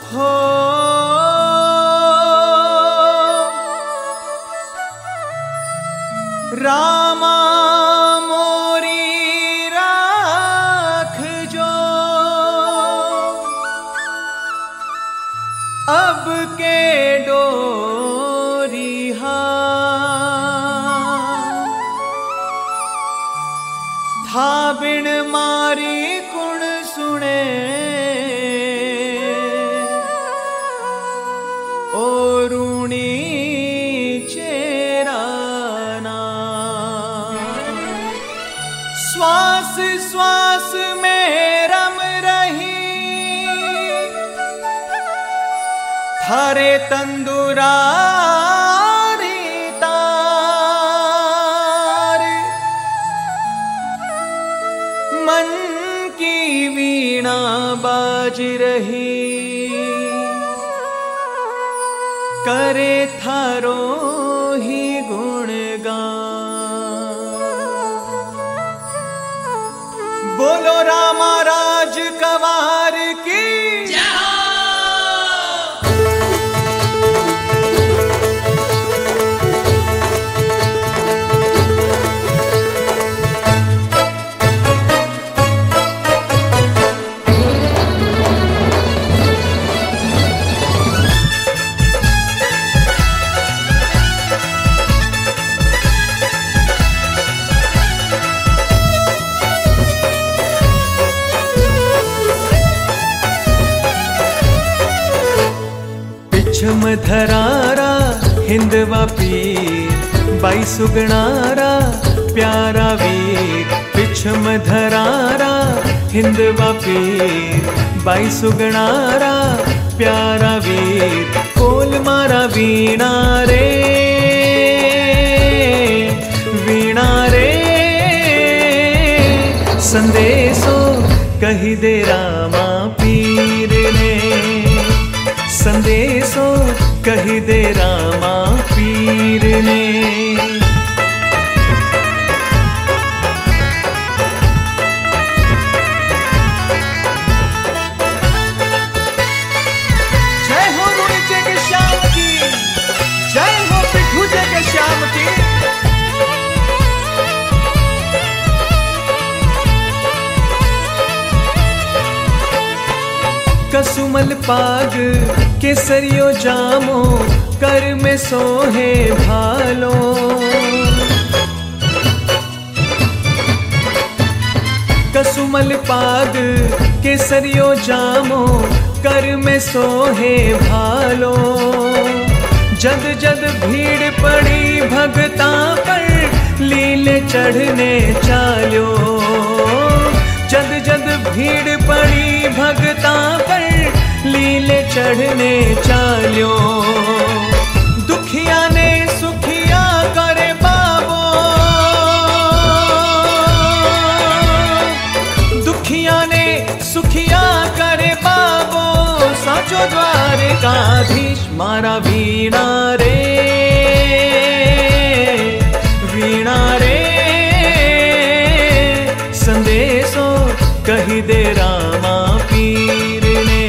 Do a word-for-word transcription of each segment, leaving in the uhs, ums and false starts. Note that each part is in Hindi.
हो रामा मोरी राख जो अब के डोरी था बिन मारी कुण सुने ओ रूणी चेराना श्वास श्वास में रम रही थारे तंदुरारी तार मन की वीणा बाज रही करे थारो ही गुणगान। बोलो रामा राज कवार की पिछम धरारा हिंदवा पीर बाई सुगणारा प्यारा वीर। पिछम धरारा हिंदवा पीर बाई सुगणारा प्यारा वीर। कोल मारा वीणा रे वीणा रे संदेशो कही दे रामा पीर ने संदेशो कही दे रामा पीर ने। जय हो रूणी जय के श्याम की, जय हो पिट्ठू जय के श्याम की। कसुमल पाग केसरियो जामो कर में सोहे भालो। कसुमल पाग केसरियो जामो कर में सोहे भालो। जद जद भीड़ पड़ी भगता पर लीले चढ़ने चाल्यो। जद जद भीड़ पड़ी भगता पर लीले चढ़ने चाल्यो। दुखिया ने सुखिया करे बाबो, दुखिया ने सुखिया करे बाबो। साचो द्वारकाधीश मारा वीणा रे वीणा रे संदेशो कही दे रामा पीर ने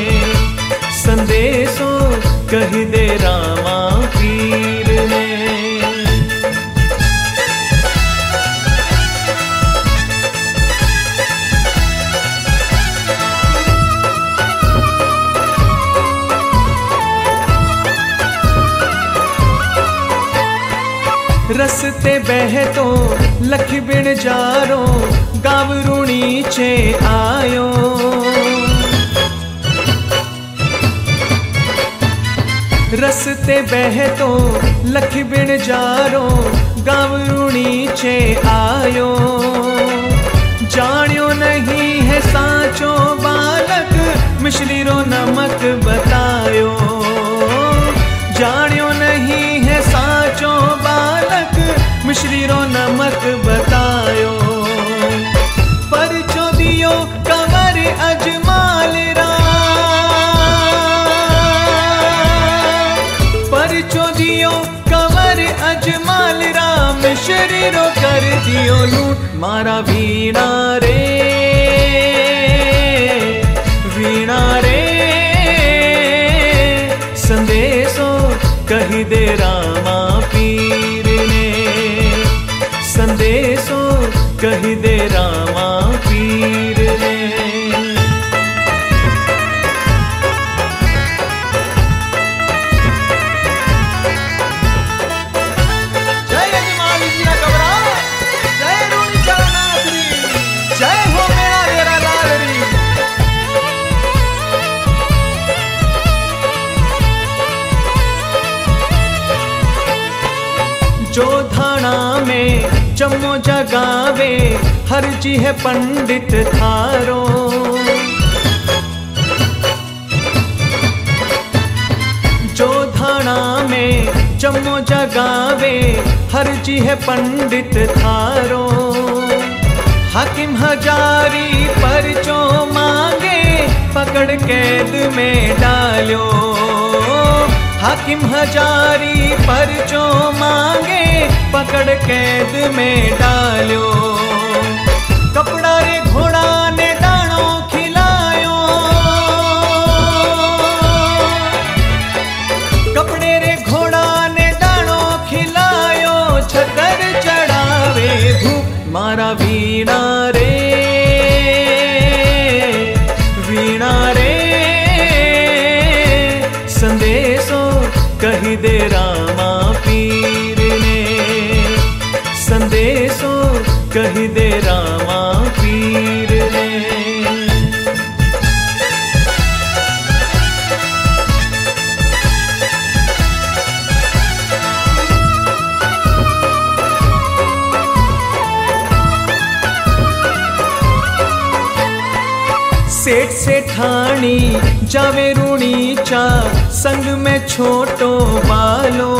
संदेशो कही दे रामा पीर ने। रस्ते बहतो लख बिन जारो गाव रूणी चे आयो। रस्ते बहतो लख बिन जारो गाव रूणी चे आयो। जानियो नहीं है साचो बालक मिश्री रो नमक बतायो। जानियो नहीं है साचो बालक मिश्री रो नमक बतायो। परचो दियो कंवर अजमाल रा, परचो दियो कंवर अजमाल रा। मिश्री रो कर दियो लूट मारा वीणा रे वीणा रे दे रामा पीर ने, संदेशो कही दे रामा पीर ने। जय यजमाल जी ना कबरा, जय रूणी चरनाथ री, जय हो मेरा डेरा लाल री। जो धाना में जम्मो जगावे, हर जी है पंडित थारो। जो धाना में जम्मो जगावे, हर जी है पंडित थारो। हाकिम हजारी परचो मांगे, पकड़ कैद में डालो। हाकिम हजारी परचो मांगे, पकड़ कैद में डालो। कपड़ा रे घोड़ा ने दाणो खिलायो, कपड़े रे घोड़ा ने दाणो खिलायो। छतर चढ़ावे धूप मारा वीणा रे, वीणा रे, संदेशो कही दे रामा पीर ने, संदेशो कही दे रामा पीर ने। सेठ सेठानी जावे रूणी चा, संग में छोटो बालो।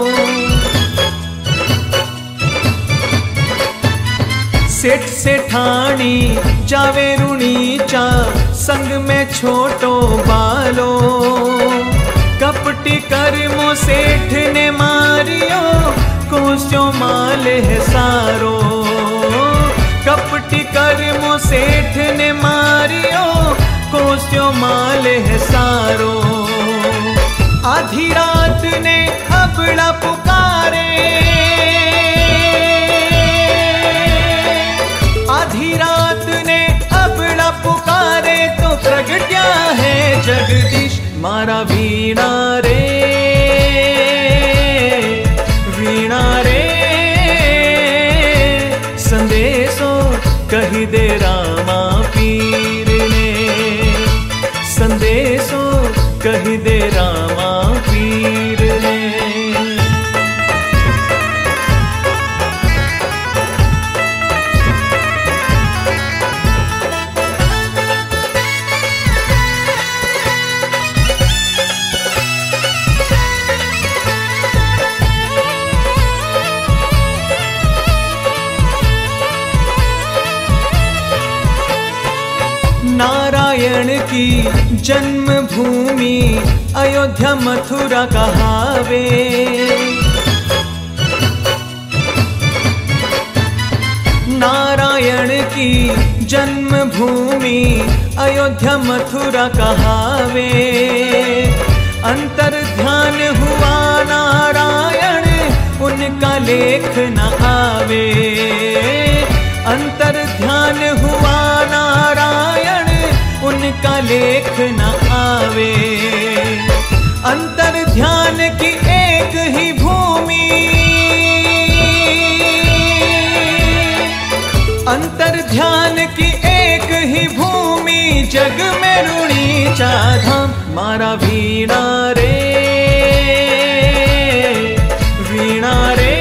सेठ सेठानी जावे रूणी चा, संग में छोटो बालो। कपटी कर्मो सेठ ने मारियो, कोस्यो माल है सारो। कपटी कर्मो सेठ ने मारियो, कोस्यो माल है सारो। आधी रात ने अबड़ा पुकारे, आधी रात ने अबड़ा पुकारे। तो प्रगट्या है जगदीश मारा वीणा रे, वीणा रे, संदेशो कही दे रामा पीर ने, संदेशो कही दे रामा पीर ने। नारायण की जन्मभूमि अयोध्या मथुरा कहावे। नारायण की जन्मभूमि अयोध्या मथुरा कहावे। अंतर ध्यान हुआ नारायण, उनका लेख न आवे। अंतर ध्यान हुआ नारायण, उनका लेख न आवे। अंतर ध्यान की एक ही भूमि, अंतर ध्यान की एक ही भूमि। जग में रूणी चा धाम मारा वीणा रे, वीणा रे,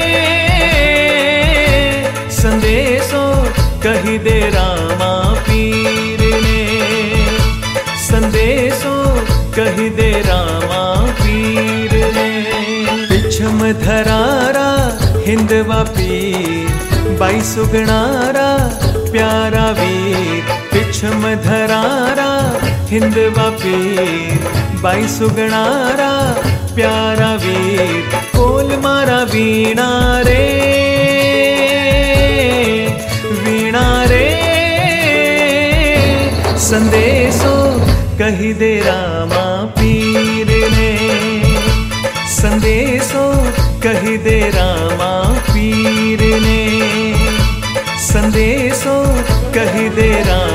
संदेशो कही दे रामा पीर ने, संदेशो कही दे रामा पीर ने। पिछम धरारा हिंदवा पीर, बाई सुगणारा प्यारा वीर। पिछम धरारा हिंदवा पीर, बाई सुगणारा प्यारा वीर। बोल मारा वीणा रे, वीणा रे, संदेशो कही दे रामा पीर ने, संदेशो कही दे रामा पीर ने, संदेशो कही दे रामा